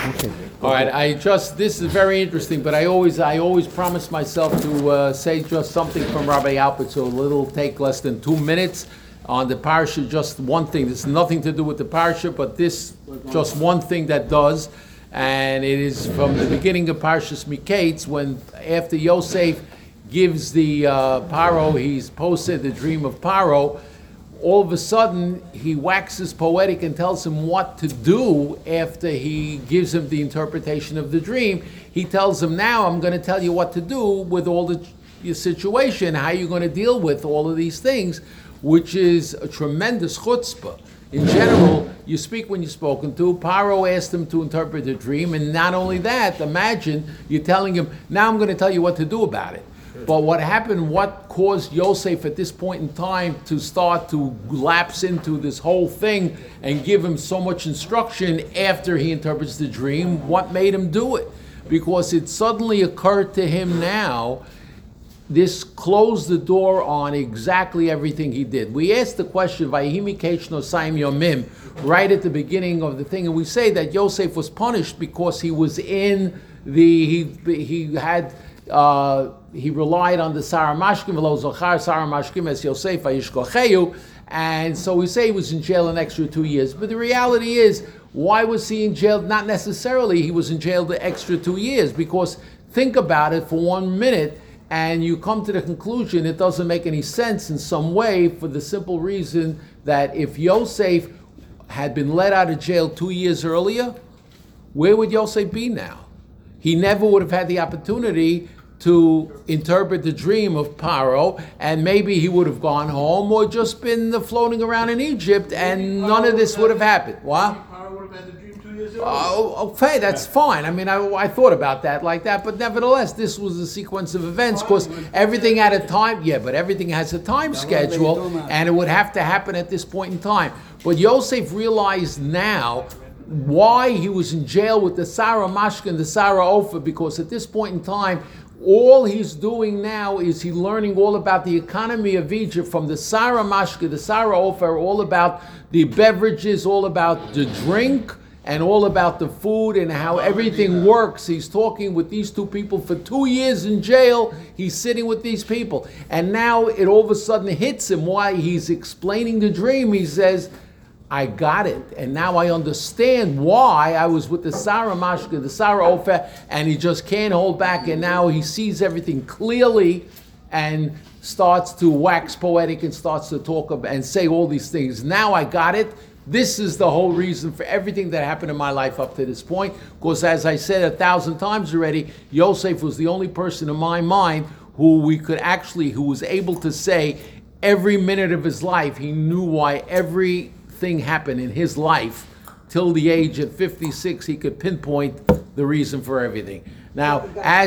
All right, this is very interesting, but I always promise myself to say just something from Rabbi Alpert, so it'll take less than 2 minutes on the parsha, just one thing. This has nothing to do with the parsha, but this, just one thing that does, and it is from the beginning of Parshas Miketz, when after Yosef gives the Paro, he's posted the dream of Paro, all of a sudden, he waxes poetic and tells him what to do after he gives him the interpretation of the dream. He tells him, now I'm going to tell you what to do with all your situation, how you're going to deal with all of these things, which is a tremendous chutzpah. In general, you speak when you're spoken to. Paro asked him to interpret the dream, and not only that, imagine you're telling him, now I'm going to tell you what to do about it. But what happened, what caused Yosef at this point in time to start to lapse into this whole thing and give him so much instruction after he interprets the dream? What made him do it? Because it suddenly occurred to him now, this closed the door on exactly everything he did. We asked the question, Vayhi Mikesh Nosayim Yomim, right at the beginning of the thing, and we say that Yosef was punished because he was in he relied on the Sarah Mashkim, V'lo Zochar Sarah Mashkim es Yosef Vayishkocheyu, and so we say he was in jail an extra 2 years. But the reality is, why was he in jail? Not necessarily he was in jail the extra 2 years, because think about it for 1 minute, and you come to the conclusion it doesn't make any sense in some way, for the simple reason that if Yosef had been let out of jail 2 years earlier, where would Yosef be now? He never would have had the opportunity to interpret the dream of Paro, and maybe he would have gone home or just been floating around in Egypt, and none of this would have happened. What? Paro would have had the dream 2 years earlier. Oh, okay, that's fine. I mean, I thought about that like that, but nevertheless, this was a sequence of events, because everything had a time, but everything has a time schedule, and it would have to happen at this point in time. But Yosef realized now why he was in jail with the Sarah Mashka and the Sarah Ofer, because at this point in time, all he's doing now is he's learning all about the economy of Egypt from the Sarah Mashka, the Sarah Ofer, all about the beverages, all about the drink, and all about the food and how everything works. He's talking with these two people for 2 years in jail. He's sitting with these people. And now it all of a sudden hits him why he's explaining the dream. He says, I got it, and now I understand why I was with the Sarah Mashka, the Sarah Ofer, and he just can't hold back, and now he sees everything clearly and starts to wax poetic and starts to talk about and say all these things. Now I got it. This is the whole reason for everything that happened in my life up to this point, because as I said 1,000 times already, Yosef was the only person in my mind who was able to say every minute of his life, he knew why everything happened in his life till the age of 56. He could pinpoint the reason for everything. Now,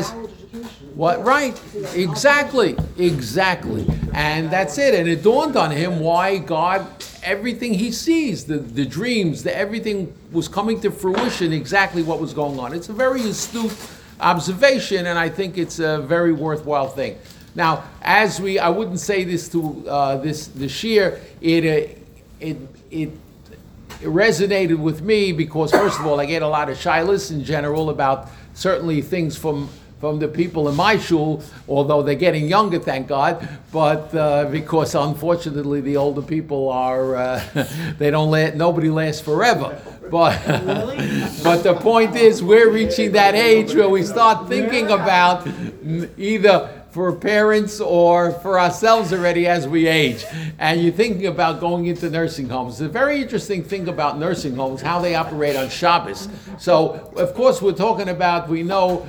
exactly, and that's it. And it dawned on him why God, everything he sees, the dreams, everything was coming to fruition, exactly what was going on. It's a very astute observation, and I think it's a very worthwhile thing. Now, I wouldn't say this to this year. It resonated with me because, first of all, I get a lot of shilas in general about certainly things from the people in my shul, although they're getting younger, thank God, but because unfortunately the older people are, nobody lasts forever. But the point is, we're reaching that age where we start thinking about either for parents or for ourselves already as we age. And you're thinking about going into nursing homes. It's a very interesting thing about nursing homes, how they operate on Shabbos. So, of course, we're talking about, we know,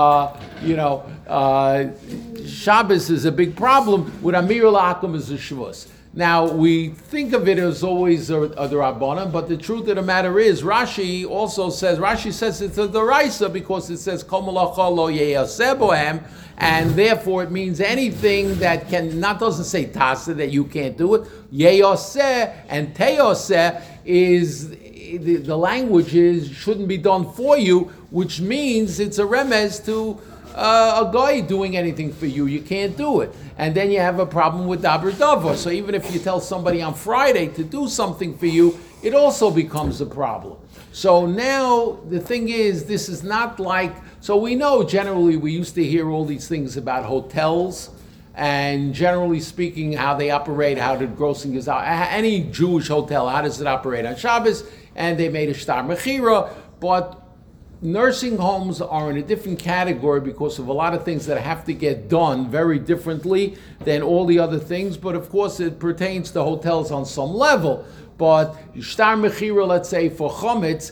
Shabbos is a big problem. With Amir L'Akum is a Shavuos. Now, we think of it as always a Rabbanan, but the truth of the matter is, Rashi says it's a Deraisa because it says, Kol Malacha lo yeyaseh bohem, and therefore it means anything that doesn't say Tasa, that you can't do it. Yeyaseh and Teyaseh is, the language is, shouldn't be done for you, which means it's a remez to a guy doing anything for you. You can't do it. And then you have a problem with Daber Dava. So even if you tell somebody on Friday to do something for you, it also becomes a problem. So now the thing is, this is not like, so we know generally we used to hear all these things about hotels and generally speaking how they operate, how the grossing is out. Any Jewish hotel, how does it operate on Shabbos? And they made a shtar mechira, but nursing homes are in a different category because of a lot of things that have to get done very differently than all the other things. But of course, it pertains to hotels on some level. But shtar mechira, let's say for chametz,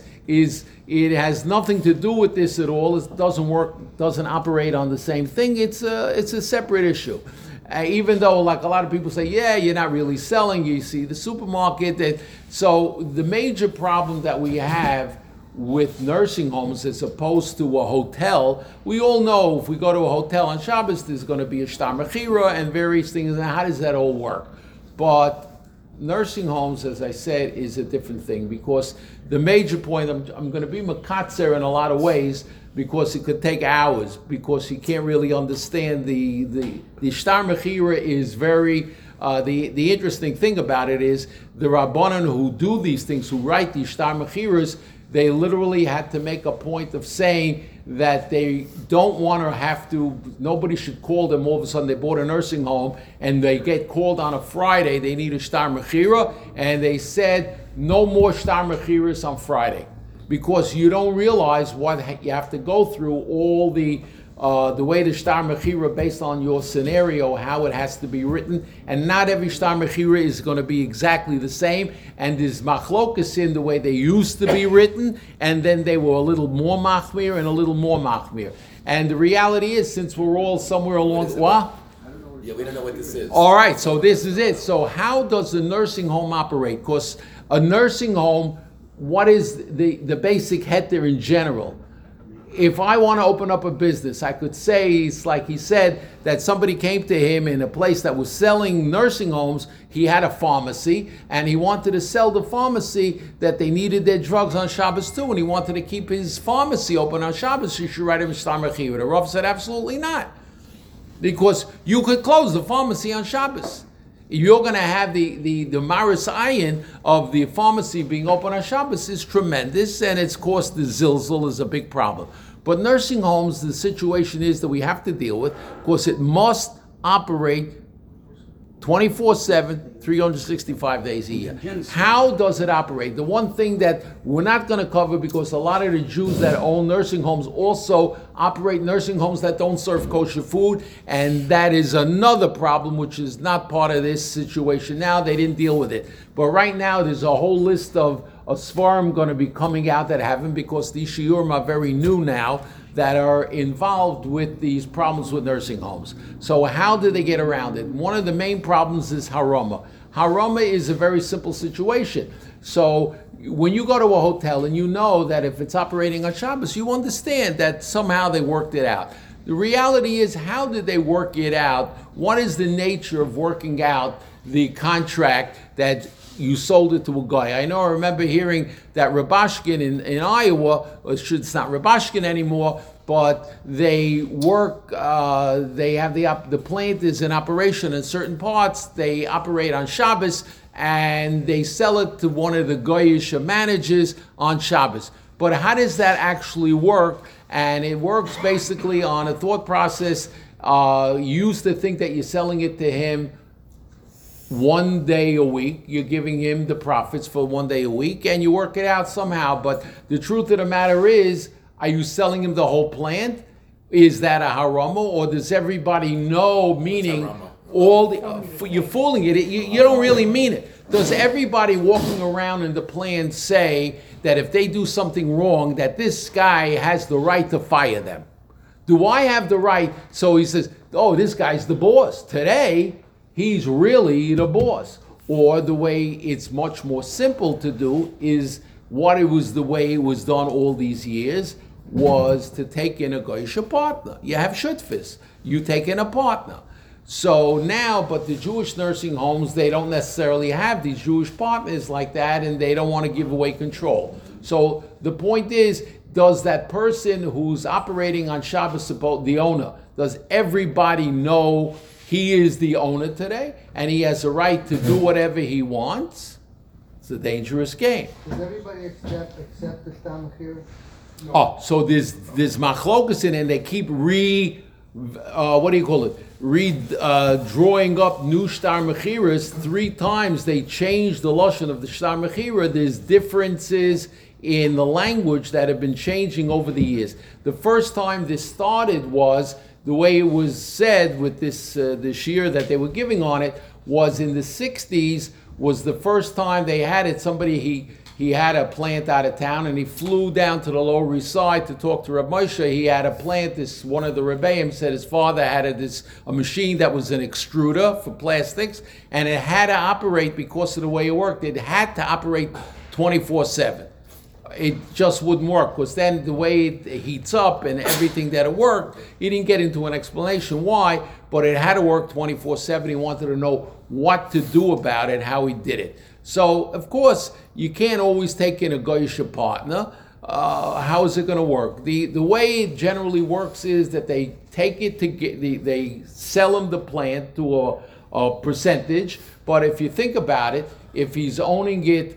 it has nothing to do with this at all. It doesn't work, doesn't operate on the same thing. It's a separate issue. Even though, like a lot of people say, yeah, you're not really selling. You see the supermarket. So the major problem that we have with nursing homes as opposed to a hotel, we all know if we go to a hotel on Shabbos, there's going to be a shtar mechira and various things. And how does that all work? But nursing homes, as I said, is a different thing because the major point, I'm going to be makatzer in a lot of ways because it could take hours because you can't really understand the shtar mechira is very. The interesting thing about it is the rabbanan who do these things, who write these shtar mechiras, they literally had to make a point of saying that they don't want to have to, nobody should call them all of a sudden they bought a nursing home and they get called on a Friday, they need a shtar mechira, and they said no more shtar mechiras on Friday because you don't realize what you have to go through, all the way the shtar mechira based on your scenario, how it has to be written, and not every shtar mechira is going to be exactly the same, and there's machlokas in the way they used to be written, and then they were a little more machmir and a little more machmir. And the reality is, since we're all somewhere along, what? Yeah, we don't know what this is. All right, so this is it. So how does the nursing home operate? Because a nursing home, what is the basic heter in general? If I want to open up a business, I could say, it's like he said, that somebody came to him in a place that was selling nursing homes. He had a pharmacy, and he wanted to sell the pharmacy that they needed their drugs on Shabbos too, and he wanted to keep his pharmacy open on Shabbos. You should write him shtar mechira. The Rav said, absolutely not. Because you could close the pharmacy on Shabbos. You're going to have the maris ayin of the pharmacy being open on Shabbos is tremendous, and its cost, the zilzal, is a big problem. But nursing homes, the situation is that we have to deal with, because it must operate 24/7, 365 days a year. How does it operate? The one thing that we're not going to cover, because a lot of the Jews that own nursing homes also operate nursing homes that don't serve kosher food, and that is another problem which is not part of this situation now. They didn't deal with it. But right now there's a whole list of svarim going to be coming out that haven't, because these shiurim are very new now, that are involved with these problems with nursing homes. So how do they get around it? One of the main problems is harama. Harama is a very simple situation. So when you go to a hotel and you know that if it's operating on Shabbos, you understand that somehow they worked it out. The reality is, how did they work it out? What is the nature of working out the contract that you sold it to a guy? I remember hearing that Rabashkin in Iowa, it's not Rabashkin anymore, but they work, they have the plant is in operation in certain parts, they operate on Shabbos, and they sell it to one of the Goyish managers on Shabbos. But how does that actually work? And it works basically on a thought process. You used to think that you're selling it to him one day a week, you're giving him the profits for one day a week, and you work it out somehow. But the truth of the matter is, are you selling him the whole plant? Is that a harama, or does everybody know, meaning all the, you're fooling it, you don't really mean it. Does everybody walking around in the plant say that if they do something wrong, that this guy has the right to fire them? Do I have the right? So he says, oh, this guy's the boss. Today, he's really the boss. Or the way it's much more simple to do is what it was, the way it was done all these years, was to take in a Goyish partner. You have shutfis, you take in a partner. So now, but the Jewish nursing homes, they don't necessarily have these Jewish partners like that, and they don't want to give away control. So the point is, does that person who's operating on Shabbos, the owner, does everybody know he is the owner today, and he has a right to do whatever he wants? It's a dangerous game. Does everybody accept the Shtar Mechira? Oh, so there's machlokas in it, and they keep drawing up new Shtar Mechiras 3 times. They change the lashon of the Shtar Mechira. There's differences in the language that have been changing over the years. The first time this started was the way it was said with this year that they were giving on it was in the 60s. Was the first time they had it. Somebody he had a plant out of town, and he flew down to the Lower East Side to talk to Reb Moshe. He had a plant. One of the Rebbeim said his father had a machine that was an extruder for plastics, and it had to operate because of the way it worked. It had to operate 24/7. It just wouldn't work, because then the way it heats up and everything that it worked, he didn't get into an explanation why, but it had to work 24/7. He wanted to know what to do about it, how he did it. So, of course, you can't always take in a goyish partner. How is it going to work? The way it generally works is that they take it they sell him the plant to a percentage. But if you think about it, if he's owning it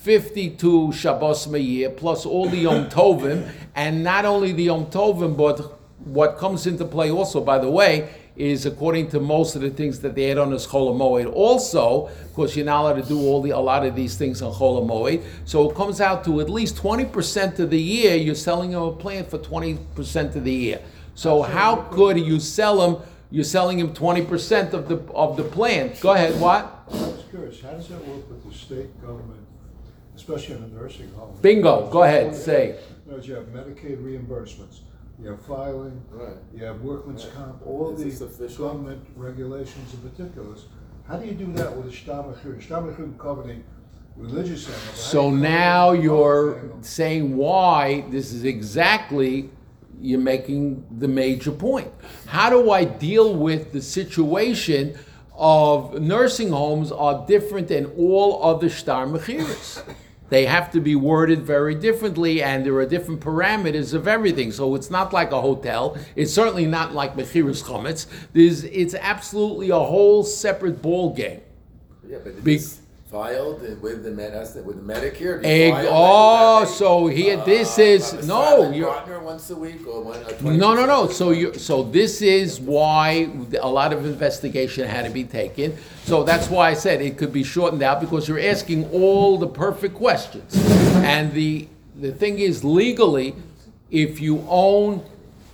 52 Shabbos Meir plus all the Yom Tovim, and not only the Yom Tovim, but what comes into play also, by the way, is according to most of the things that they add on as Chol HaMoed. Also, of course, you're not allowed to do a lot of these things on Chol HaMoed. So it comes out to at least 20% of the year, you're selling him a plant for 20% of the year. So how could you sell him? You're selling him 20% of the plant. Go ahead, what? I was curious, how does that work with the state government, especially in a nursing home? Bingo, go ahead, say. You have Medicaid reimbursements, you have filing, Right. you have workmen's comp, all Is the this official? government regulations and particulars. How do you do that with a Shtar Mechira? Shtar Mechira can cover the religious end of it. How So do you cover now the you're other end? saying why this is exactly, you're making the major point. How do I deal with the situation of nursing homes are different than all other Shtar Mechiras? They have to be worded very differently, and there are different parameters of everything. So it's not like a hotel. It's certainly not like Mechiras Chometz. It's absolutely a whole separate ball game. Yeah, but Be- it's filed with the Medicare. You file Oh, that you so here this is have a no. silent You're, partner once a week or one. no. So this is why a lot of investigation had to be taken. So that's why I said it could be shortened out, because you're asking all the perfect questions. And the thing is, legally, if you own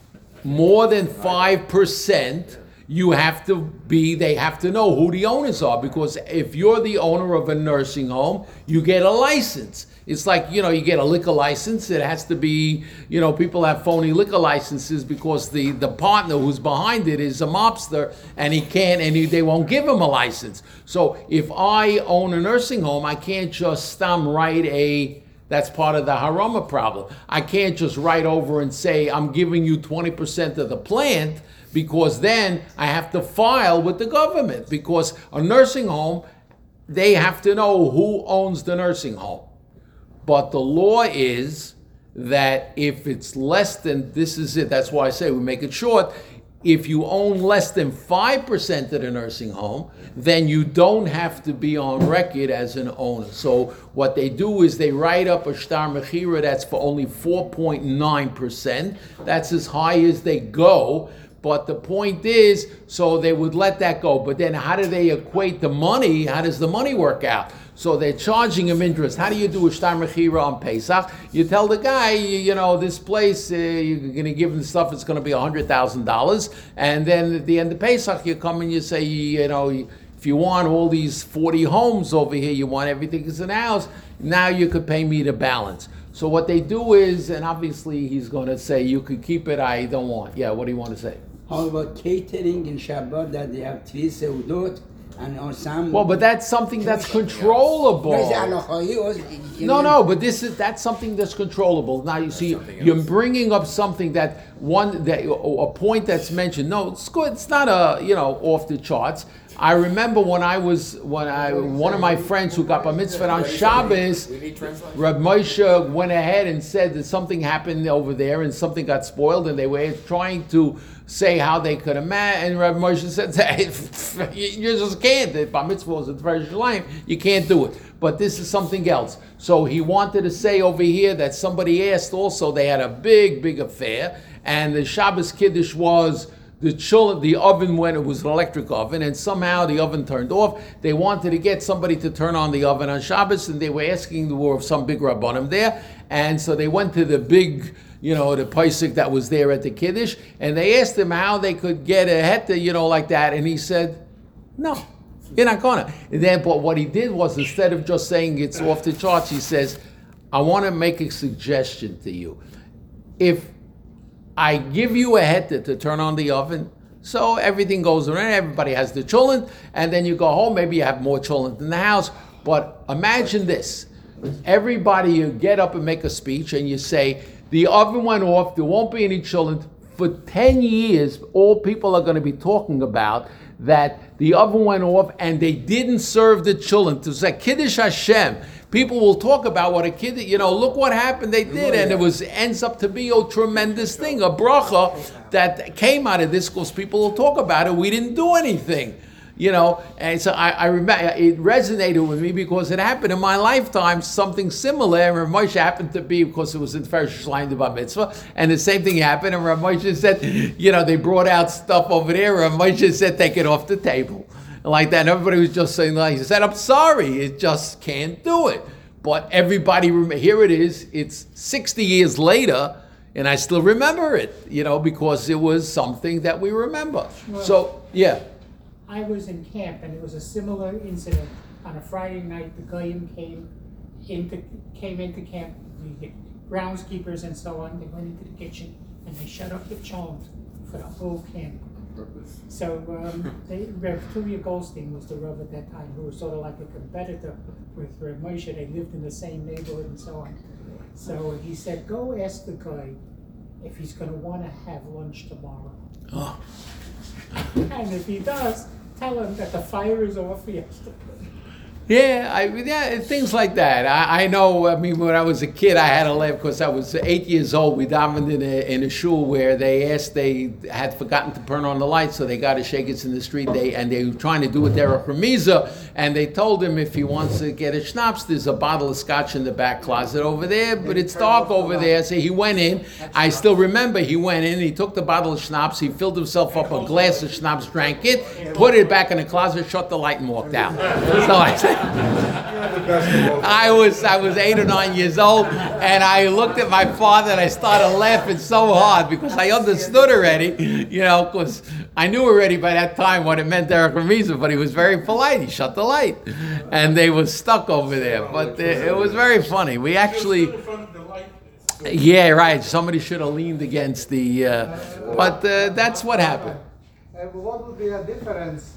more than 5%, they have to know who the owners are, because if you're the owner of a nursing home, you get a license. It's like, you get a liquor license. It has to be, people have phony liquor licenses because the partner who's behind it is a mobster, and they won't give him a license. So if I own a nursing home, I can't just write that's part of the Harama problem. I can't just write over and say, I'm giving you 20% of the plant, because then I have to file with the government, because a nursing home, they have to know who owns the nursing home. But the law is that if it's less than, this is it, that's why I say we make it short, if you own less than 5% of the nursing home, then you don't have to be on record as an owner. So what they do is they write up a Shtar Mechira that's for only 4.9%. That's as high as they go. But the point is, so they would let that go. But then how do they equate the money? How does the money work out? So they're charging him interest. How do you do a Shtar Mechira on Pesach? You tell the guy, this place, you're going to give him stuff, it's going to be $100,000. And then at the end of Pesach, you come and you say, if you want all these 40 homes over here, you want everything is in house, now you could pay me the balance. So what they do is, and obviously he's going to say, you could keep it, I don't want. Yeah, what do you want to say? How about catering in Shabbat, that they have 3 seudot and or some? Well, but that's something that's controllable. No, but that's something that's controllable. Now you see, you're bringing up something that a point that's mentioned. No, it's good. It's not off the charts. I remember one of my friends who got bar mitzvah on Shabbos, Reb Moshe went ahead and said that something happened over there and something got spoiled, and they were trying to say how they could imagine, and Reb Moshe said, you just can't. The bar mitzvah was a very shleim, you can't do it. but this is something else. So he wanted to say over here that somebody asked also, they had a big affair, and the Shabbos Kiddush was the oven, when it was an electric oven, and somehow the oven turned off. They wanted to get somebody to turn on the oven on Shabbos, and they were asking of some big Rabbanim there, and so they went to the big, the Paisik that was there at the Kiddush, and they asked him how they could get a heta, like that, and he said, no, you're not gonna. And then, but what he did was, instead of just saying it's off the charts, he says, I want to make a suggestion to you. If I give you a heta to turn on the oven, so everything goes around, everybody has the cholent, and then you go home, maybe you have more cholent in the house. But imagine this, everybody, you get up and make a speech, and you say, the oven went off, there won't be any cholent. For 10 years, all people are going to be talking about that the oven went off and they didn't serve the cholent. It's like Kiddush Hashem. People will talk about what a kid, look what happened, they did, and it ends up to be a tremendous thing, a bracha that came out of this, because people will talk about it, we didn't do anything, and so I remember, it resonated with me because it happened in my lifetime, something similar, and Rav Moshe happened to be, because it was in Ferish Shleim Bar Mitzvah, and the same thing happened, and Rav Moshe said, they brought out stuff over there, Rav Moshe said, take it off the table. Like that, and everybody was just saying, he said, I'm sorry, it just can't do it. But everybody, here it is, it's 60 years later, and I still remember it, because it was something that we remember. Well, so, yeah. I was in camp, and it was a similar incident. On a Friday night, the Goyim came into camp, the groundskeepers and so on, they went into the kitchen, and they shut up the cholent for the whole camp. So Rev Tuvia Goldstein was the Rav at that time, who was sort of like a competitor with Rav Moshe. They lived in the same neighborhood and so on. So he said, go ask the guy if he's going to want to have lunch tomorrow. Oh. And if he does, tell him that the fire is off yesterday. Yeah, things like that. I know, when I was a kid, I had to laugh because I was 8 years old. We davened in a shul where they had forgotten to turn on the lights, so they got a shakets in the street, and they were trying to do it derech remiza, and they told him if he wants to get a schnapps, there's a bottle of scotch in the back closet over there, but it's dark over there. So he went in. I still remember he went in, he took the bottle of schnapps, he filled himself up a glass of schnapps, drank it, put it back in the closet, shut the light, and walked out. So I said, I was 8 or 9 years old, and I looked at my father and I started laughing so hard because I understood already, because I knew already by that time what it meant, derech remiza, but he was very polite. He shut the light, and they were stuck over there. But it was very funny. We actually, yeah, right. Somebody should have leaned against the, but that's what happened. What would be a difference?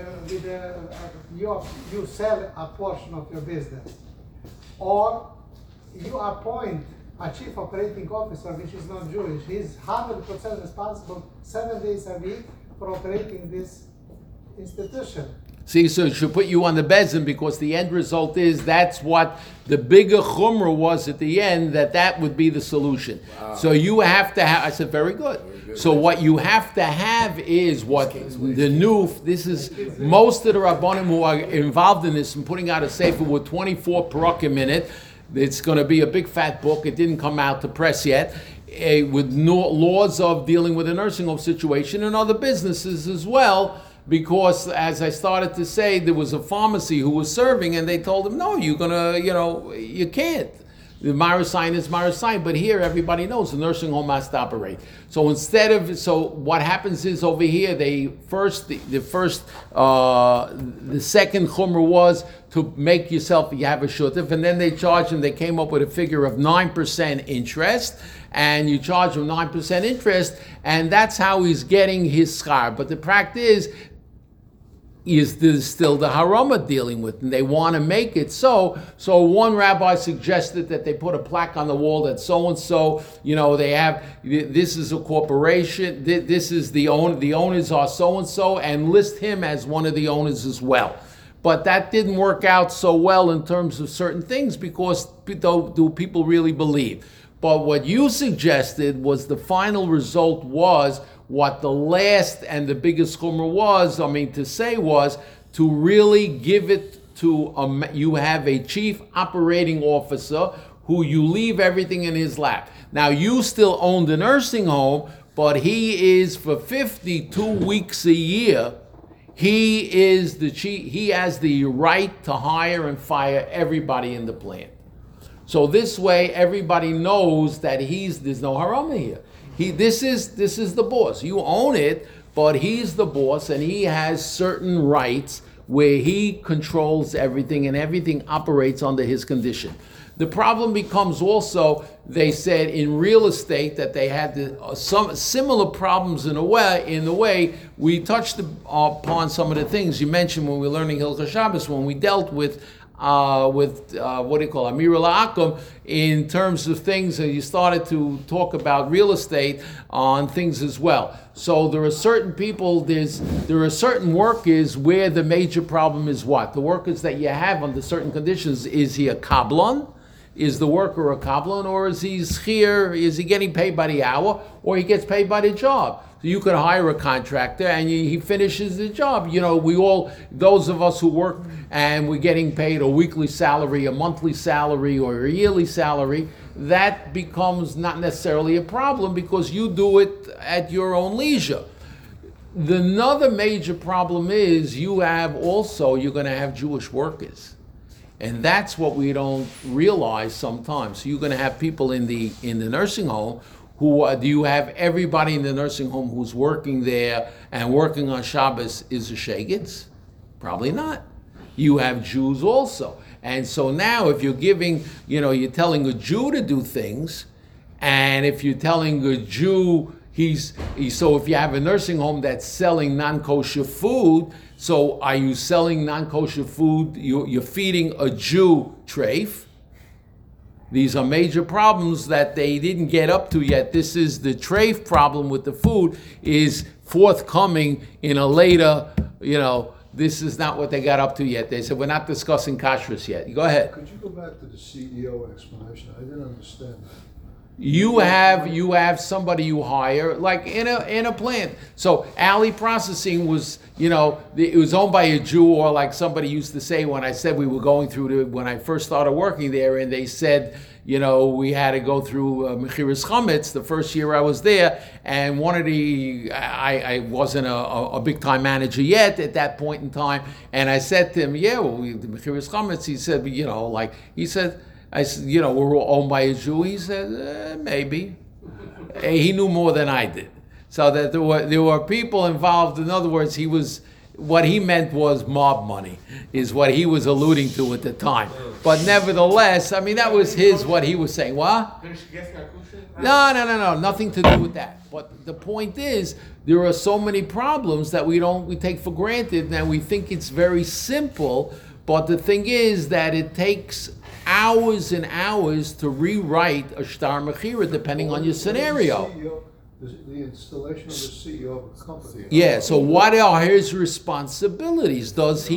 You sell a portion of your business, or you appoint a chief operating officer which is not Jewish. He's 100% responsible 7 days a week for operating this institution. See, so it should put you on the bezin, because the end result is that's what the bigger chumrah was at the end, that would be the solution. Wow. So you have to have, I said, very good. So what you have to have is what the new, this is most of the Rabbanim who are involved in this and putting out a sefer with 24 parakim in it. It's going to be a big fat book. It didn't come out to press yet. With laws of dealing with a nursing home situation and other businesses as well. Because, as I started to say, there was a pharmacy who was serving, and they told him, no, you're gonna, you can't. The Mara sign is Mara sign, but here everybody knows the nursing home has to operate. So so what happens is over here, the second chumrah was to make yourself, you have a shutif, and then they charged him, they came up with a figure of 9% interest, and you charge him 9% interest, and that's how he's getting his schar. But the practice is still the harama dealing with, and they want to make it so. So one rabbi suggested that they put a plaque on the wall that so-and-so, they have, this is a corporation, this is the owners are so-and-so, and list him as one of the owners as well. But that didn't work out so well in terms of certain things, because do people really believe? But what you suggested was the final result was what the last and the biggest chumrah was, was to really give it you have a chief operating officer who you leave everything in his lap. Now, you still own the nursing home, but he is for 52 weeks a year, he is the chief, he has the right to hire and fire everybody in the plant. So this way, everybody knows that there's no harama here. This is the boss. You own it, but he's the boss, and he has certain rights where he controls everything, and everything operates under his condition. The problem becomes also, they said in real estate that they had some similar problems in the way we touched upon some of the things you mentioned when we were learning Hilchos Shabbos, when we dealt with what do you call Amir al-Akum in terms of things, and you started to talk about real estate on things as well. So there are certain people, there are certain workers where the major problem is what? The workers that you have under certain conditions, is he a kablan? Is the worker a kablan, or is he schir? Is he getting paid by the hour, or he gets paid by the job? So you could hire a contractor and he finishes the job. You know, those of us who work and we're getting paid a weekly salary, a monthly salary, or a yearly salary, that becomes not necessarily a problem because you do it at your own leisure. Another major problem is you're going to have Jewish workers. And that's what we don't realize sometimes. So you're going to have people in the nursing home do you have everybody in the nursing home who's working there and working on Shabbos is a shegitz? Probably not. You have Jews also. And so now if you're you're telling a Jew to do things, and if you're telling a Jew, so if you have a nursing home that's selling non-kosher food, so are you selling non-kosher food? You're feeding a Jew treif. These are major problems that they didn't get up to yet. This is the treif problem with the food is forthcoming in a later, this is not what they got up to yet. They said, we're not discussing kashrus yet. Go ahead. Could you go back to the CEO explanation? I didn't understand that. You have somebody you hire, like in a plant. So Ali Processing was, it was owned by a Jew, or like somebody used to say when I said we were going through when I first started working there, and they said, we had to go through Mechiras Chametz the first year I was there, and I wasn't a big time manager yet at that point in time, and I said to him, the Mechiras Chametz. He said, I said, we're all owned by a Jew. He said, maybe. He knew more than I did. So that there were people involved. In other words, what he meant was mob money, is what he was alluding to at the time. But nevertheless, that was what he was saying. What? No, nothing to do with that. But the point is, there are so many problems that we take for granted, and we think it's very simple. But the thing is that it takes hours and hours to rewrite a shtar mechira depending on your scenario. The installation of the CEO of a company. Yeah, so what are his responsibilities?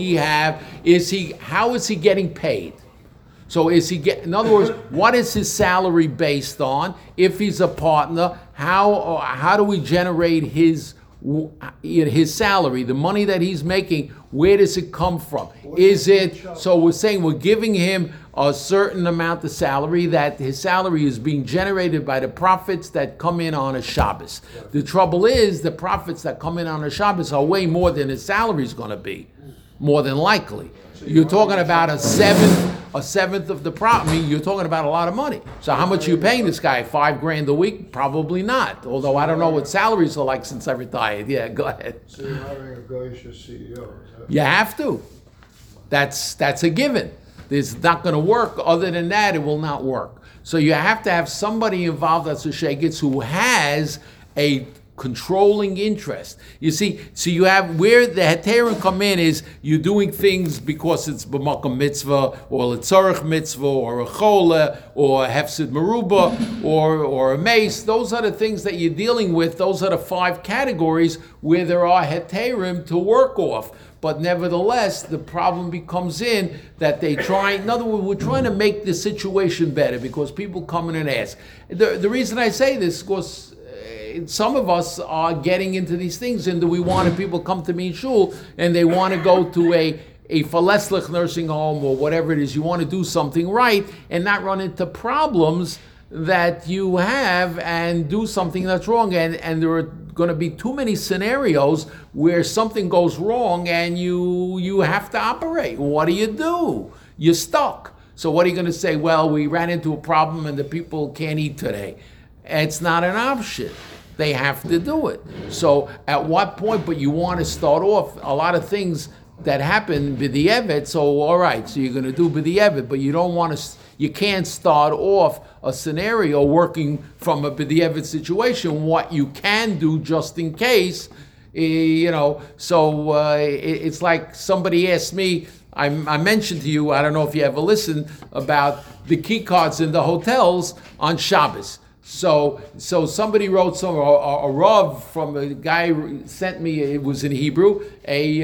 How is he getting paid? So in other words, what is his salary based on? If he's a partner, how do we generate his salary, the money that he's making? Where does it come from? So we're saying we're giving him a certain amount of salary, that his salary is being generated by the profits that come in on a Shabbos. The trouble is, the profits that come in on a Shabbos are way more than his salary is going to be, more than likely. You're talking about a seventh of the profit. You're talking about a lot of money. So how much are you paying this guy? $5,000 a week? Probably not. Although I don't know what salaries are like since I retired. Yeah, go ahead. So you're hiring a Goyish CEO. You have to. That's a given. It's not going to work. Other than that, it will not work. So you have to have somebody involved that's a shegitz who has a controlling interest. You see, so you have where the heterim come in is you're doing things because it's b'makom mitzvah, or l'tzarech mitzvah, or a chola, or a hefsid meruba, or a mace. Those are the things that you're dealing with. Those are the 5 categories where there are heterim to work off. But nevertheless, the problem becomes in that in other words, we're trying to make the situation better because people come in and ask. The reason I say this is because some of us are getting into these things, and we want people come to me in shul and they want to go to a Faleslich nursing home or whatever it is, you want to do something right and not run into problems that you have and do something that's wrong. And there are going to be too many scenarios where something goes wrong and you have to operate. What do? You're stuck. So what are you going to say? Well, we ran into a problem and the people can't eat today. It's not an option. They have to do it. So at what point, but you want to start off a lot of things that happen b'di'evet. So all right, so you're going to do b'di'evet, but you don't want to, you can't start off a scenario working from a b'di'evet situation, what you can do just in case, so it's like somebody asked me, I mentioned to you, I don't know if you ever listened, about the key cards in the hotels on Shabbos. So somebody wrote a Rav from a guy sent me, it was in Hebrew, a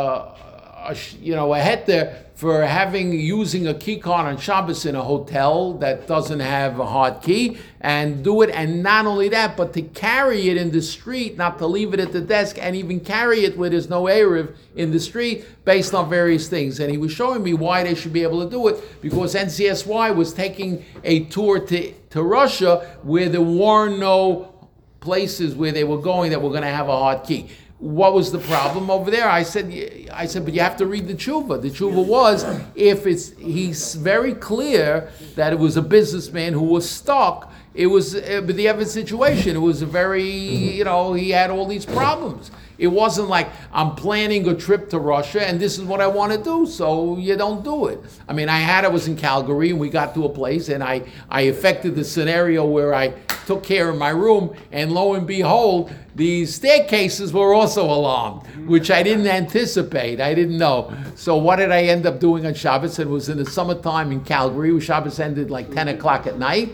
heter for using a key card on Shabbos in a hotel that doesn't have a hard key, and do it, and not only that, but to carry it in the street, not to leave it at the desk, and even carry it where there's no Erev in the street, based on various things. And he was showing me why they should be able to do it, because NCSY was taking a tour to Russia where there were no places where they were going that were going to have a hard key. What was the problem over there? I said, but you have to read the tshuva. The tshuva was, he's very clear that it was a businessman who was stuck. It was the other situation. It was a very, he had all these problems. It wasn't like I'm planning a trip to Russia and this is what I want to do, so you don't do it. I mean, I was in Calgary and we got to a place and I effected the scenario where I took care of my room, and lo and behold, the staircases were also alarmed, which I didn't anticipate. I didn't know. So what did I end up doing on Shabbos? It was in the summertime in Calgary, where Shabbos ended like 10 o'clock at night.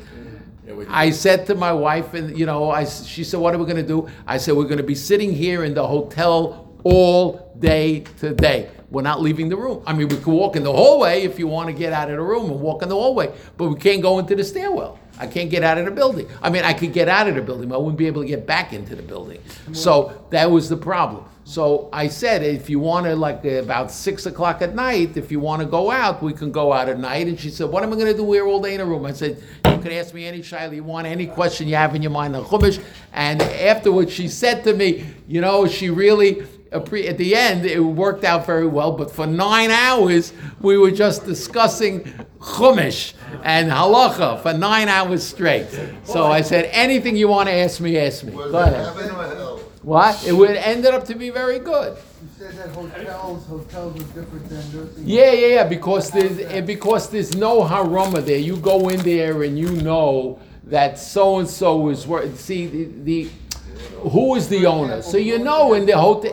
I said to my wife, and she said, what are we going to do? I said, we're going to be sitting here in the hotel all day today. We're not leaving the room. I mean, we can walk in the hallway if you want to get out of the room and walk in the hallway, but we can't go into the stairwell. I can't get out of the building. I mean, I could get out of the building, but I wouldn't be able to get back into the building. So that was the problem. So I said, if you want to, about 6 o'clock at night, if you want to go out, we can go out at night. And she said, what am I going to do here all day in a room? I said, you can ask me any shayla you want, any question you have in your mind on Chumash. And afterwards, she said to me, she really, at the end, it worked out very well. But for 9 hours, we were just discussing Chumash and halacha for 9 hours straight. So I said, anything you want to ask me, ask me. Go ahead. What? It ended up to be very good. You said that hotels were different than nursing. Yeah. Because there's no harama there. You go in there and you know that so and so is worth. See who is the owner? So in the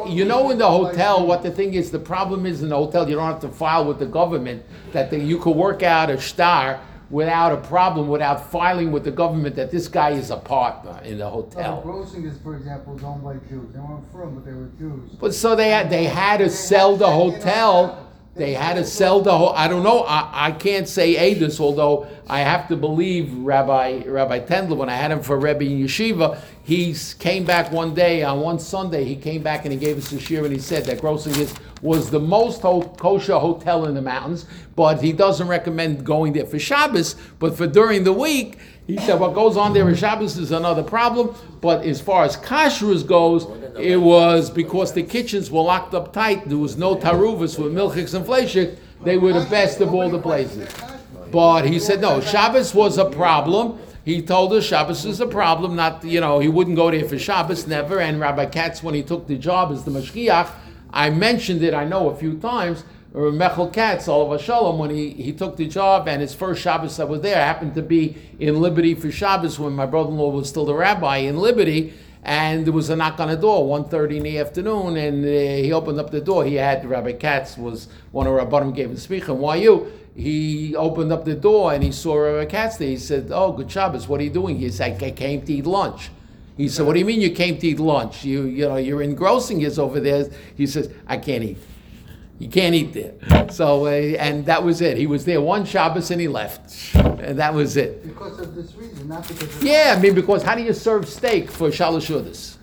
hotel, what the thing is. The problem is in the hotel, you don't have to file with the government. You could work out a shtar without a problem, without filing with the government that this guy is a partner in the hotel. Grossing is, for example, is owned by Jews. They weren't from, but they were Jews. But so they had to sell the hotel. They had to sell the whole. I don't know. I can't say Eidos, although I have to believe Rabbi Tendler, when I had him for Rebbe in Yeshiva, he came back one day, on one Sunday, he came back and he gave us a shir and he said that Grossing was the most kosher hotel in the mountains, but he doesn't recommend going there for Shabbos, but for during the week, he said what goes on there for Shabbos is another problem, but as far as kashrus goes, it was because the kitchens were locked up tight, there was no taruvas with milchiks and fleshik, they were the best of all the places. But he said no, Shabbos was a problem. He told us Shabbos is a problem, not, he wouldn't go there for Shabbos, never, and Rabbi Katz, when he took the job as the Mashgiach, I mentioned it, I know, a few times, Mechel Katz, Olav Shalom, when he took the job, and his first Shabbos that was there, I happened to be in Liberty for Shabbos when my brother-in-law was still the rabbi in Liberty, and there was a knock on the door, 1:30 in the afternoon, and he opened up the door. He had, Rabbi Katz was one of Rabbanim gave him speech, and why you? He opened up the door and he saw Rabbi Katz there. He said, oh, good Shabbos, what are you doing? He said, I came to eat lunch. He said, what do you mean you came to eat lunch? You're engrossing us over there. He says, I can't eat. You can't eat there. So, and that was it. He was there one Shabbos and he left. And that was it. Because of this reason, not because of... Yeah, because how do you serve steak for Shalosh Udas?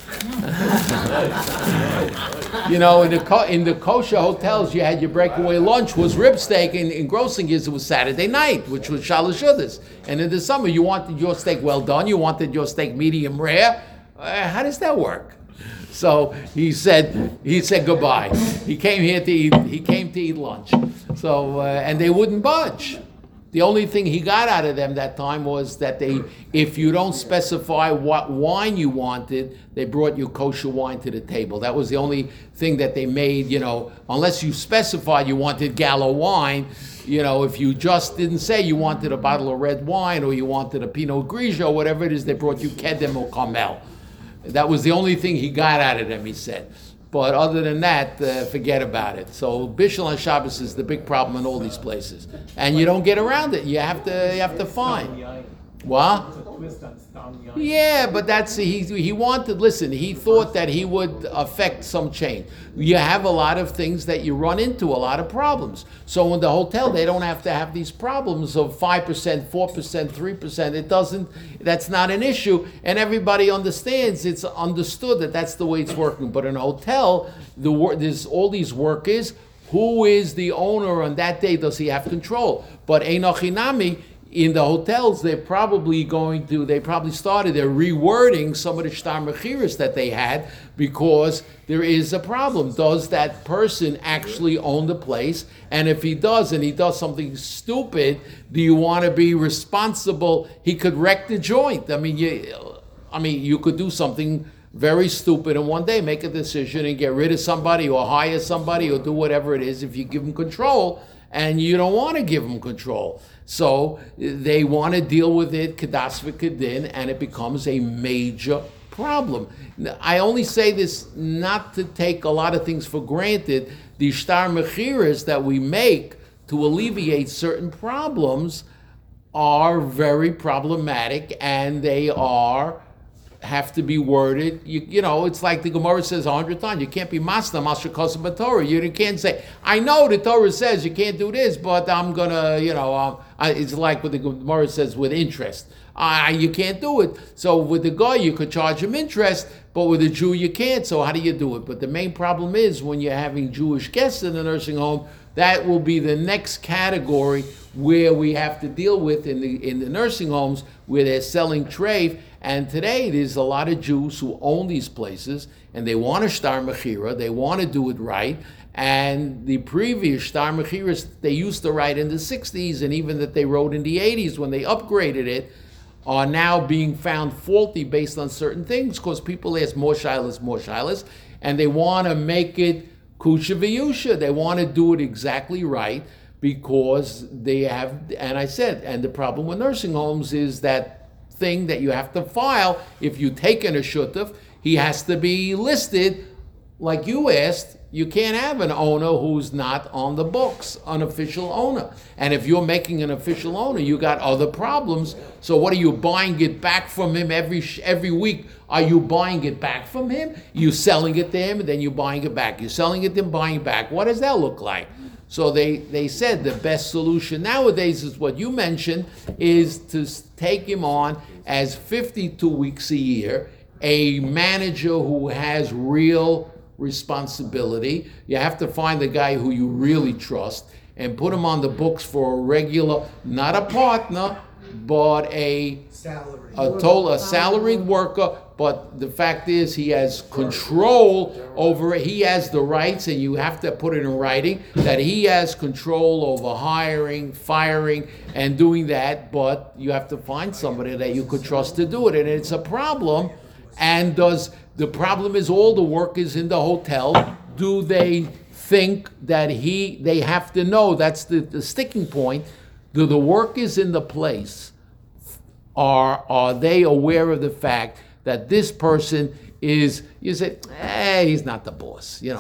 You know, in the kosher hotels, you had your breakaway lunch was rib steak. In Grossinger's, it was Saturday night, which was shalosh shudas. And in the summer, you wanted your steak well done. You wanted your steak medium rare. How does that work? So he said goodbye. He came here to eat. He came to eat lunch. So and they wouldn't budge. The only thing he got out of them that time was that if you don't specify what wine you wanted, they brought you kosher wine to the table. That was the only thing that they made, you know, unless you specified you wanted Gallo wine. You know, if you just didn't say you wanted a bottle of red wine or you wanted a Pinot Grigio or whatever it is, they brought you Kedem or Carmel. That was the only thing he got out of them, he said. But other than that, forget about it. So Bishul on Shabbos is the big problem in all these places, and you don't get around it. You have to find. What? Yeah, but that's he wanted. Listen, he thought that he would affect some change. You have a lot of things that you run into, a lot of problems. So in the hotel, they don't have to have these problems of 5%, 4%, 3%. It doesn't. That's not an issue, and everybody understands. It's understood that that's the way it's working. But in a hotel, there's all these workers. Who is the owner on that day? Does he have control? But Einochinami. In the hotels, they probably started, they're rewording some of the shtar mechiras that they had because there is a problem. Does that person actually own the place? And if he does, and he does something stupid, do you want to be responsible? He could wreck the joint. I mean, you could do something very stupid in one day, make a decision and get rid of somebody or hire somebody or do whatever it is if you give them control, and you don't want to give them control. So they want to deal with it, kadas v'kedin, and it becomes a major problem. I only say this not to take a lot of things for granted. The shtar mechiras that we make to alleviate certain problems are very problematic, and they have to be worded. You know, it's like the Gemara says 100 times. You can't be masna masha kosa Torah. You can't say, I know the Torah says you can't do this, but I'm gonna, it's like what the Gemara says with interest. You can't do it. So with the guy, you could charge him interest, but with a Jew, you can't. So how do you do it? But the main problem is when you're having Jewish guests in the nursing home, that will be the next category where we have to deal with in the nursing homes where they're selling treif. And today there's a lot of Jews who own these places and they want a shtar mechira, they want to do it right. And the previous shtar mechiras they used to write in the 60s and even that they wrote in the 80s when they upgraded it are now being found faulty based on certain things because people ask more shilas, and they want to make it kusha v'yusha. They want to do it exactly right because they have, and I said, and the problem with nursing homes is that thing that you have to file. If you take in a shutuf, he has to be listed like you asked. You can't have an owner who's not on the books, an official owner. And if you're making an official owner, you got other problems. So what are you buying it back from him every week? Are you buying it back from him? You selling it to him and then you buying it back. You're selling it then buying it back. What does that look like? So they said the best solution nowadays is what you mentioned, is to take him on as 52 weeks a year, a manager who has real responsibility. You have to find a guy who you really trust and put him on the books for a regular, not a partner, but a salaried worker. But the fact is, he has control over it. He has the rights, and you have to put it in writing that he has control over hiring, firing, and doing that. But you have to find somebody that you could trust to do it, and it's a problem. And the problem is all the workers in the hotel, do they think that they have to know? That's the sticking point. Do the workers in the place, are they aware of the fact that this person is, you say, he's not the boss, he's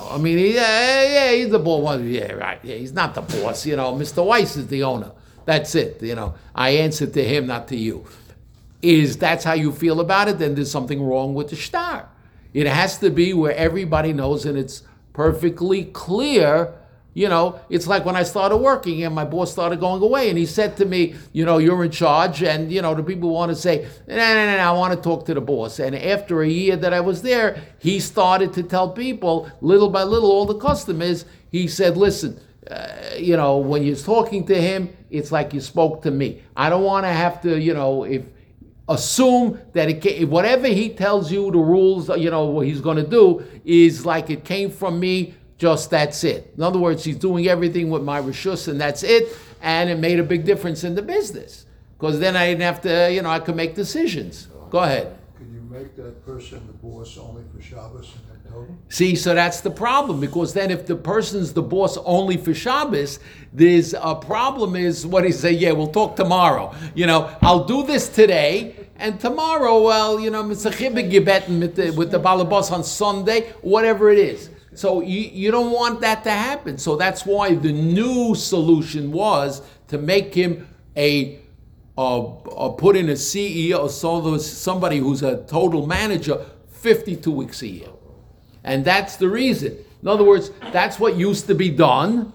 the boss, he's not the boss, Mr. Weiss is the owner, that's it, I answer to him, not to you. That's how you feel about it, then there's something wrong with the shtar. It has to be where everybody knows and it's perfectly clear You know, it's like when I started working and my boss started going away and he said to me, you know, you're in charge, and, you know, the people want to say, no, I want to talk to the boss. And after a year that I was there, he started to tell people, little by little, all the customers, he said, listen, you know, when you're talking to him, it's like you spoke to me. I don't want to have to, you know, assume that whatever he tells you, the rules, you know, what he's going to do is like it came from me. Just that's it. In other words, he's doing everything with my reshus, and that's it. And it made a big difference in the business because then I didn't have to, you know, I could make decisions. Go ahead. Could you make that person the boss only for Shabbos and then total? See, so that's the problem, because then if the person's the boss only for Shabbos, there's a problem is what he say, yeah, we'll talk tomorrow. You know, I'll do this today, and tomorrow, well, you know, with the balabas on Sunday, whatever it is. So you don't want that to happen. So that's why the new solution was to make him put in a CEO, so there's somebody who's a total manager 52 weeks a year. And that's the reason. In other words, that's what used to be done,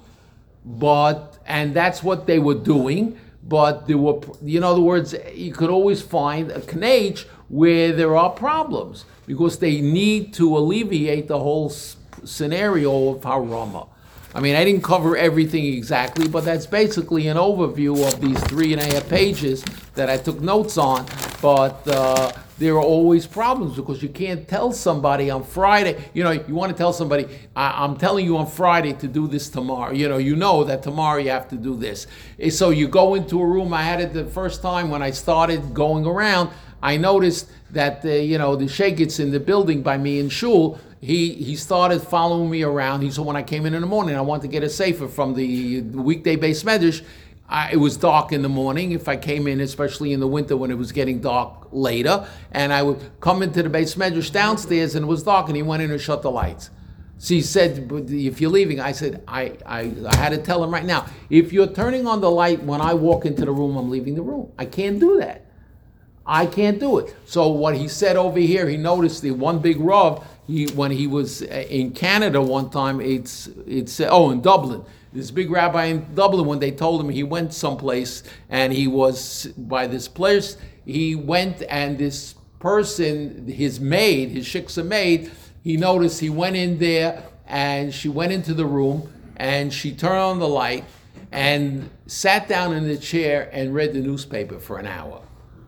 and that's what they were doing. But there were, in other words, you could always find a knage where there are problems because they need to alleviate the whole scenario of harama. I mean, I didn't cover everything exactly, but that's basically an overview of these 3.5 pages that I took notes on. But there are always problems because you can't tell somebody on Friday, you know, you want to tell somebody, I'm telling you on Friday to do this tomorrow. You know that tomorrow you have to do this. So you go into a room. I had it the first time when I started going around. I noticed that, the shegitz in the building by me in shul, he started following me around. He said when I came in the morning, I wanted to get a sefer from the weekday base medrash. It was dark in the morning if I came in, especially in the winter when it was getting dark later. And I would come into the base medrash downstairs and it was dark, and he went in and shut the lights. So he said, if you're leaving, I said, I had to tell him right now, if you're turning on the light when I walk into the room, I'm leaving the room. I can't do that. I can't do it. So what he said over here, he noticed the one big Rav, when he was in Canada one time, in Dublin. This big rabbi in Dublin, when they told him he went someplace and he was by this place, he went and this person, his maid, his shiksa maid, he noticed he went in there and she went into the room and she turned on the light and sat down in the chair and read the newspaper for an hour.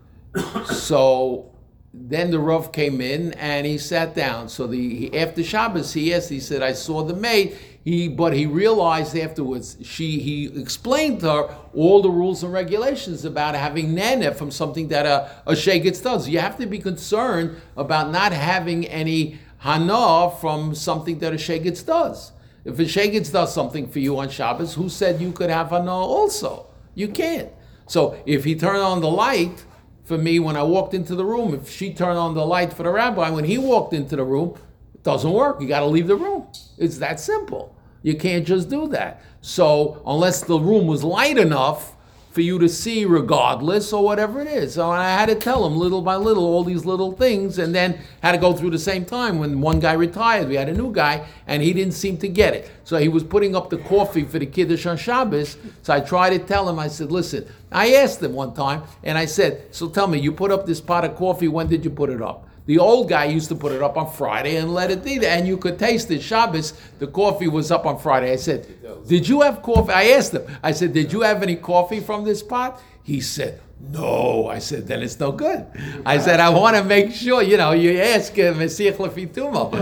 So then the Rav came in and he sat down. So after Shabbos he said, I saw the maid. But he realized afterwards, he explained to her all the rules and regulations about having nene from something that a shegitz does. You have to be concerned about not having any hana from something that a shegitz does. If a shegitz does something for you on Shabbos, who said you could have hana also? You can't. So if he turned on the light, for me, when I walked into the room, if she turned on the light for the rabbi, when he walked into the room, it doesn't work. You got to leave the room. It's that simple. You can't just do that. So unless the room was light enough for you to see regardless or whatever it is. So I had to tell him little by little all these little things, and then had to go through the same time. When one guy retired, we had a new guy, and he didn't seem to get it. So he was putting up the coffee for the Kiddush on Shabbos. So I tried to tell him, I said, listen, I asked him one time, and I said, so tell me, you put up this pot of coffee, when did you put it up? The old guy used to put it up on Friday and let it be there, and you could taste it. Shabbos, the coffee was up on Friday. I said, did you have coffee? I asked him. I said, did you have any coffee from this pot? He said, no. I said, then it's no good. I said, I want to make sure, you ask him, Mesiach Lefi Tumo.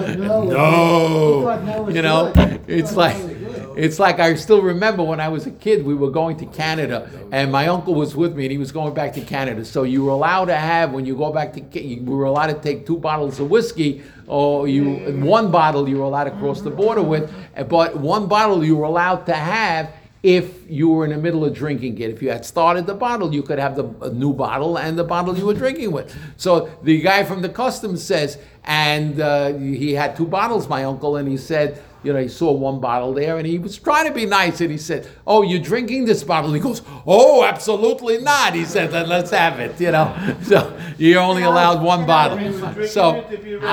No. It's like I still remember when I was a kid, we were going to Canada, and my uncle was with me, and he was going back to Canada. So you were allowed to have, when you go back to, we were allowed to take 2 bottles of whiskey, or one bottle you were allowed to cross the border with, but 1 bottle you were allowed to have if you were in the middle of drinking it. If you had started the bottle, you could have a new bottle and the bottle you were drinking with. So the guy from the customs says, and he had 2 bottles, my uncle, and he said, he saw one bottle there, and he was trying to be nice, and he said, "Oh, you're drinking this bottle?" He goes, "Oh, absolutely not." He said, "Then let's have it." So you're only allowed one bottle. So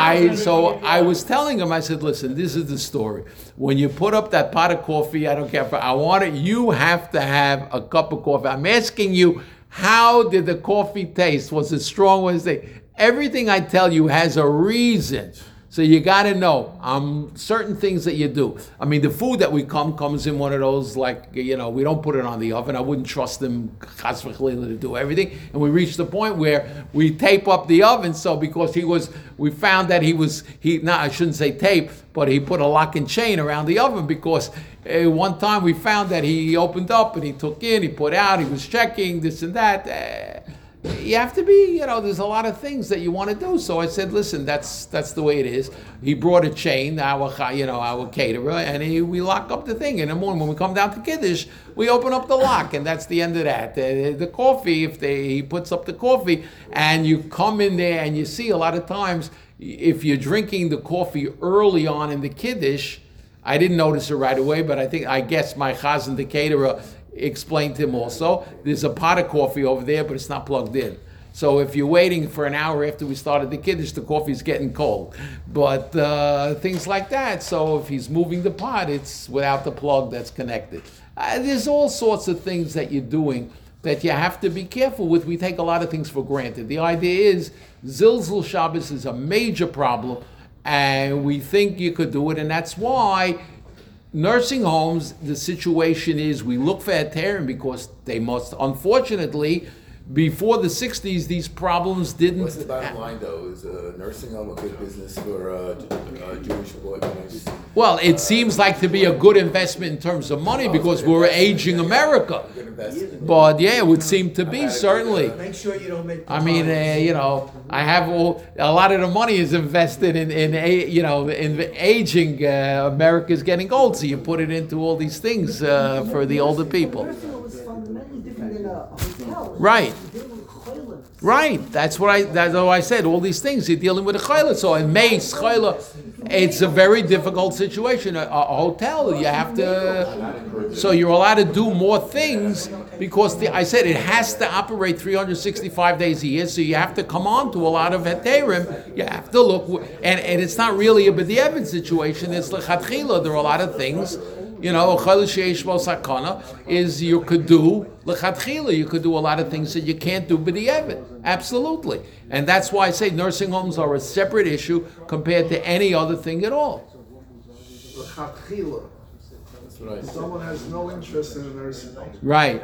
I was telling him, I said, "Listen, this is the story. When you put up that pot of coffee, I don't care if I want it. You have to have a cup of coffee. I'm asking you, how did the coffee taste? Was it strong? Was it?" Everything I tell you has a reason. So you got to know certain things that you do. I mean, the food that comes in one of those, like, we don't put it on the oven. I wouldn't trust them chas v'chalila to do everything. And we reached the point where we tape up the oven. So because we found that I shouldn't say tape, but he put a lock and chain around the oven because one time we found that he opened up and he took in, he put out, he was checking this and that. You have to be, there's a lot of things that you want to do. So I said, listen, that's the way it is. He brought a chain, our caterer, and we lock up the thing. In the morning when we come down to Kiddush, we open up the lock, and that's the end of that. The coffee, he puts up the coffee, and you come in there and you see a lot of times, if you're drinking the coffee early on in the Kiddush, I didn't notice it right away, but I guess my chazan, the caterer, explained to him also, there's a pot of coffee over there, but it's not plugged in. So if you're waiting for an hour after we started the Kiddush, the coffee's getting cold. But things like that. So if he's moving the pot, it's without the plug that's connected. There's all sorts of things that you're doing that you have to be careful with. We take a lot of things for granted. The idea is Zilzul Shabbos is a major problem, and we think you could do it, and that's why nursing homes, the situation is we look for heterim because they must, unfortunately, before the 60s, these problems didn't. What's the bottom line, though? Is a nursing home a good business for Jewish boys? Well, it seems like to be a good investment in terms of money because we're aging America. Good investment. But yeah, it would seem to be, certainly. Make sure you don't make. I mean, I have a lot of the money is invested in aging. America's getting old, so you put it into all these things for the older people. Nursing home is fundamentally different than a hotel. Right. You're dealing with cholim. Right. That's what I said. All these things you're dealing with a chayla. So in mace chayla, it's a very difficult situation. A hotel, you have to. So you're allowed to do more things because I said it has to operate 365 days a year. So you have to come on to a lot of heterim. You have to look, and it's not really a b'diavad situation. It's lechatchila. There are a lot of things. Sakana is you could do lechatchila. You could do a lot of things that you can't do b'diavad. Absolutely, and that's why I say nursing homes are a separate issue compared to any other thing at all. L'chatchila. That's what I said. Someone has no interest in a nursing home. Right.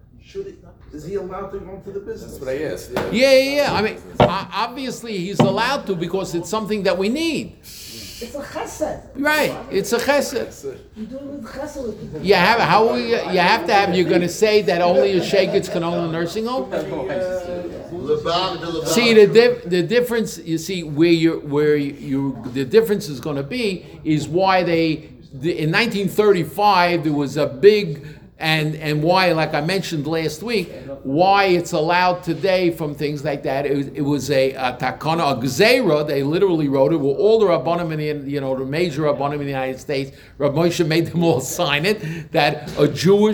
Is he allowed to go into the business? That's what I asked. Yeah. I mean, obviously he's allowed to because it's something that we need. It's a chesed. Right. It's a chesed. You're doing with chesed with people. You have to have. You're going to say that only a sheikhs can own a nursing home. See the difference. You see the difference is going to be is why in 1935 there was a big and why, like I mentioned last week, why it's allowed today from things like that. It was a takana, a gzeira. They literally wrote it. Well, all the rabbanim the major rabbanim in the United States, Rav Moshe made them all sign it that a Jew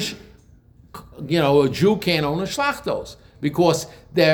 can't own a shlachtos. Because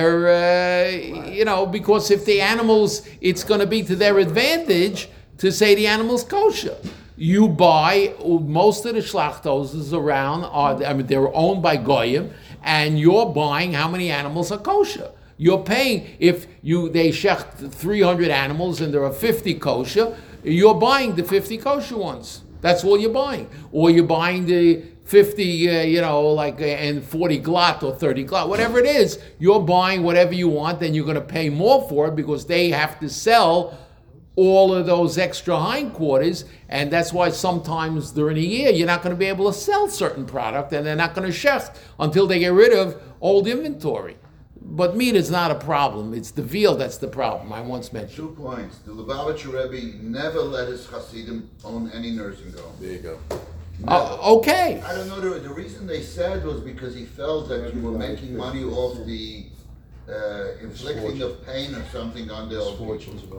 because if the animals, it's going to be to their advantage to say the animal's kosher. You buy most of the shlachtoses around they're owned by goyim, and you're buying how many animals are kosher. You're paying if they shecht 300 animals and there are 50 kosher. You're buying the 50 kosher ones. That's all you're buying, or you're buying the 50, and 40 glatt or 30 glatt, whatever it is, you're buying whatever you want, then you're going to pay more for it because they have to sell all of those extra hindquarters, and that's why sometimes during a year you're not going to be able to sell certain product, and they're not going to shecht until they get rid of old inventory. But meat is not a problem. It's the veal that's the problem, I once mentioned. 2 points. The Lubavitcher Rebbe never let his Hasidim own any nursing home. There you go. Okay. I don't know, the reason they said was because he felt that you were making money off the inflicting of pain or something on the old people.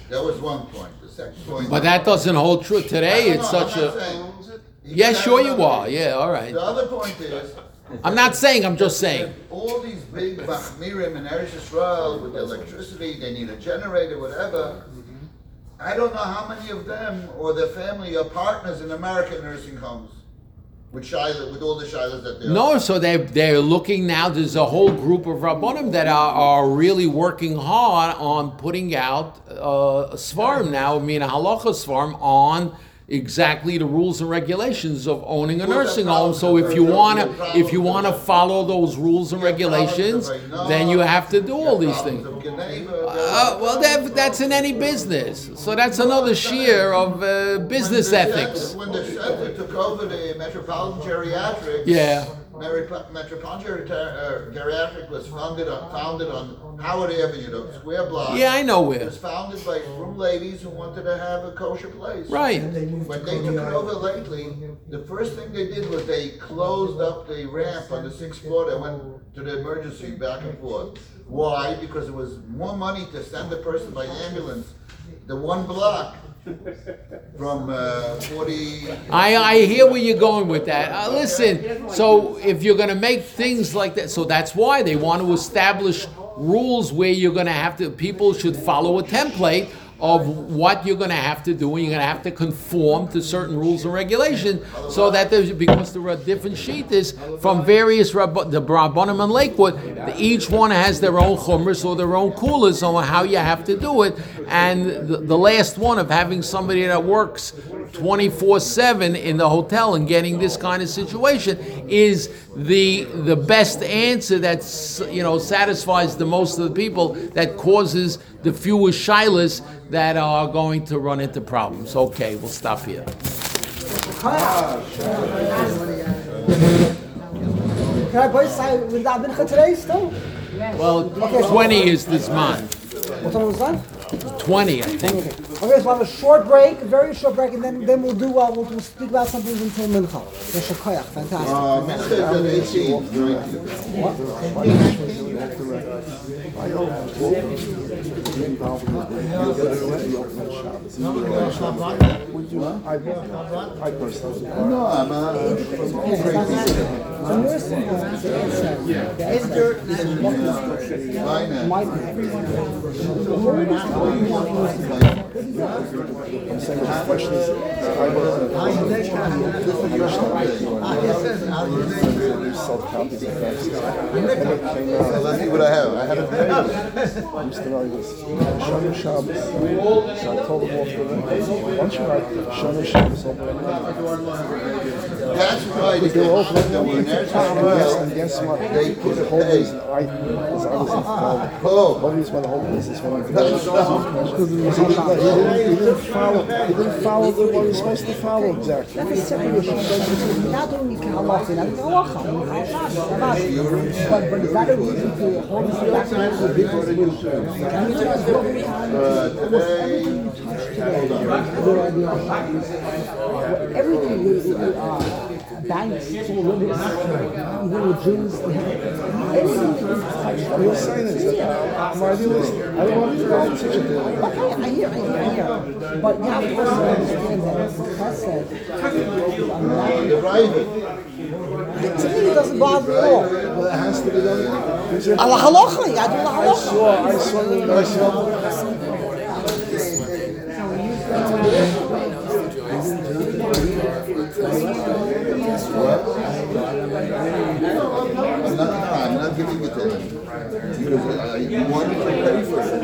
That was one point. The second point. But that doesn't hold true today. No, It's no, such I'm not a. saying- Yeah, can sure have you another- are. Yeah, all right. The other point is, I'm not saying. I'm just saying. all these big Machmirim in Eretz Yisrael with electricity, they need a generator, whatever. I don't know how many of them or their family are partners in American nursing homes with all the shilas that they are. No, so they're looking now. There's a whole group of rabbonim that are really working hard on putting out a svarim now. I mean, a halacha svarim on exactly the rules and regulations of owning a nursing home. So if you wanna follow those rules and regulations, then you have to do all these things. Well, that's in any business. So that's another shear of business ethics. When the center took over the Metropolitan Geriatrics, Yeah. Metropolitan Geriatric was founded on Howard Avenue, the square block. Yeah, I know It where. was founded by frum ladies who wanted to have a kosher place. Right. When they took it over lately, the first thing they did was they closed up the ramp on the 6th floor that went to the emergency back and forth. Why? Because it was more money to send a person by ambulance the one block from 40. I hear where you're going with that. Listen, so if you're going to make things like that, so that's why they want to establish rules where you're going to have to, people should follow a template of what you're going to have to do, and you're going to have to conform to certain rules and regulations, so that there's, because there are different shittas from various the Rabbanim and Lakewood, each one has their own chumras or their own coolers on how you have to do it, and the last one of having somebody that works 24/7 in the hotel and getting this kind of situation is the best answer that satisfies the most of the people, that causes the fewest shilas that are going to run into problems. Okay, we'll stop here. Can I both say with that mincha today still? Well, 20 is this month. What time was that? 20, I think. Okay, so we'll have a short break, a very short break, and then we'll do we'll speak about something until mincha. Yeshakayach, fantastic. Mincha is at I personally. No, I'm A nursing home is the answer. The answer is might be. I'm saying the question is, I work there's self-copies and faxes. And it came out. Let's see what I have. I have a Mr. Riley was Shana Shabbos. So I told him off the record. Once you write Shana Shabbos over That's right. they were open Well, and guess what? they put The a whole pay. reason I was involved. Oh, One reason why the whole business went into he didn't follow what he was supposed to follow exactly. That's a separate issue. But not only halacha, not halacha. But is that a reason to hold us back to the business? Can you tell us what we everything is banks, it's all little Jews, everything is touched. What you're saying is that I'm idealist. I don't want to go teach it. I hear. But you have to also understand that it's a chesed. the private. To me, it doesn't bother me at all. Well, it has to be done. Ala halacha, you gotta do la halacha. I saw. I'm not giving it to him. Because you wanted to pay for it.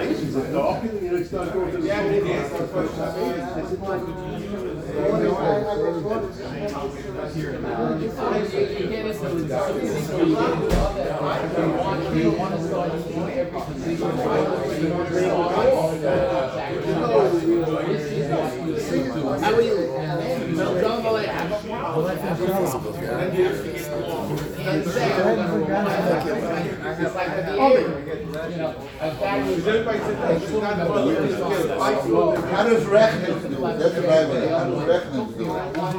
How does Rechnitz do it? That's what I mean. How does Rechnitz do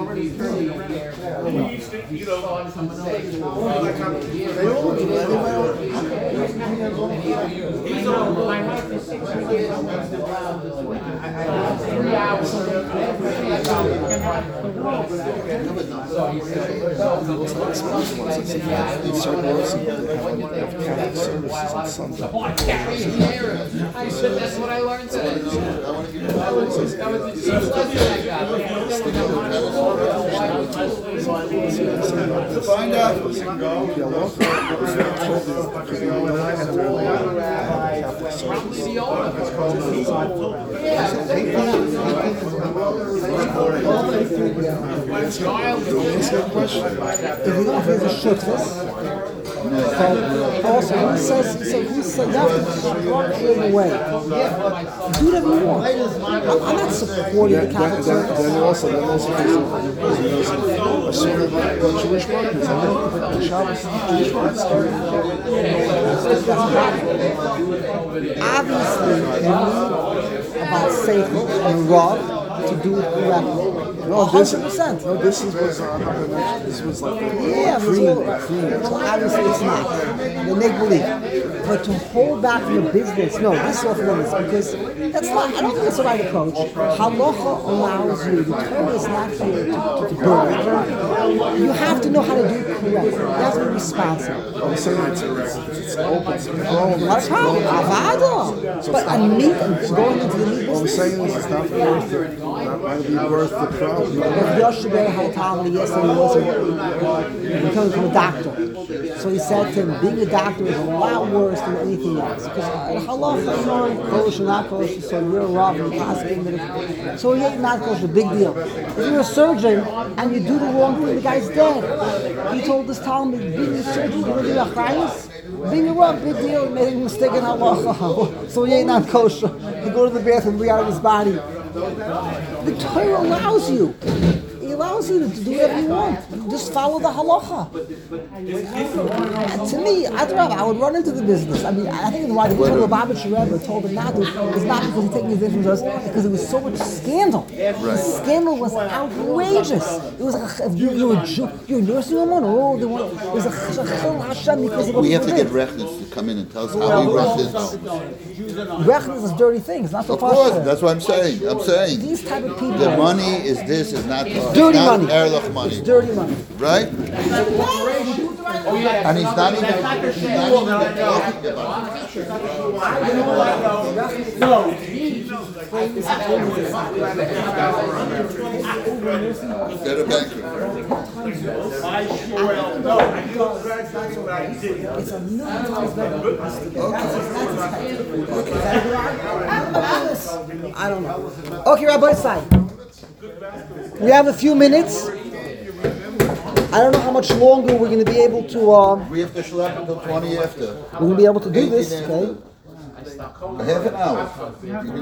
My wife is 6 years old. 3 hours. I said, that's what I learned today. That was the chief lesson I got. Find out. Probably the owner. If you don't feel the shuttless, also he said you have to structure the way. Do whatever you want. I'm not supporting the Catholic Church. Then also a sort of like Jewish workers. I know Shabbos Jewish workers. Obviously, you need about seichel and raw to do it correctly. No, this 100%. No, this is what's I'm not gonna mention. This was like Yeah, but so obviously it's not. They make believe. But to hold back from the business, no, this is off limits because that's not. I don't think it's the right approach. Halacha allows you. The Torah is not here to burn. You have to know how to do it correctly. You have to be responsible. I'm saying it's open. It's growing. Not a problem. Avada. But a meat and going into the meat What I'm business. saying is it's not worth it. Not going to be worth the problem. If Yosh Rebbe had a talent yesterday, he was becoming from a doctor. So he said to him, being a doctor is a lot worse than anything else. Because halacha, you know, kosher, not kosher, so you're a rob and possible. So he ain't not kosher, big deal. If you're a surgeon and you do the wrong thing, the guy's dead. He told this Talmud, being a surgeon, you're going to be a chayis? Being a rob, big deal, he made a mistake in halacha. So he ain't not kosher. He go to the bathroom, breathe out of his body. The Torah allows you. It allows you to do whatever you want. Just follow the halacha. To me, I would run into the business. I mean, I think why the Lubavitch Rebbe told him not to is not because he's taking his business from us, because there was so much scandal. The scandal was outrageous. It was like you're a nursing home, oh, they want, it was a chachil Hashem because of We have to get Rechnitz to come in and tell us how we Rechnitz. Rechnitz is dirty things, not so Of course, far. that's what I'm saying. I'm saying These type of people. the money is this, is not Dirty not money. Erlich money, It's dirty money. right? And he's not even talking about Instead of bankrupt. It's a million times better. I don't know. Okay, Rabbi Sai. We have a few minutes. I don't know how much longer we're going to be able to. We have to schlep until 20 after. We're going to be able to do this. Okay. Half an hour.